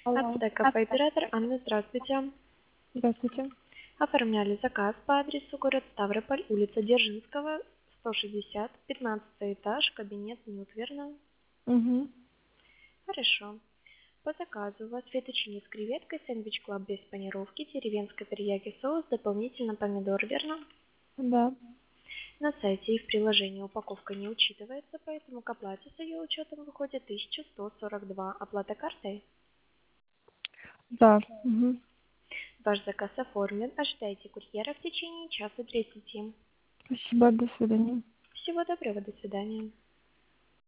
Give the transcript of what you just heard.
Алло. Ацтеков оператор Анна, здравствуйте. Здравствуйте. Оформляли заказ по адресу город Ставрополь, улица Дзержинского, 160, 15 этаж, кабинет Нют, верно? Угу. Хорошо. По заказу у вас фетtuccine с креветкой, сэндвич клаб без панировки, деревенская терияки соус, дополнительно помидор, верно? Да. На сайте и в приложении упаковка не учитывается, поэтому к оплате с ее учетом выходит 1142. Оплата картой? Да. Угу. Ваш заказ оформлен. Ожидайте курьера в течение часа 30. Спасибо. До свидания. Всего доброго, до свидания.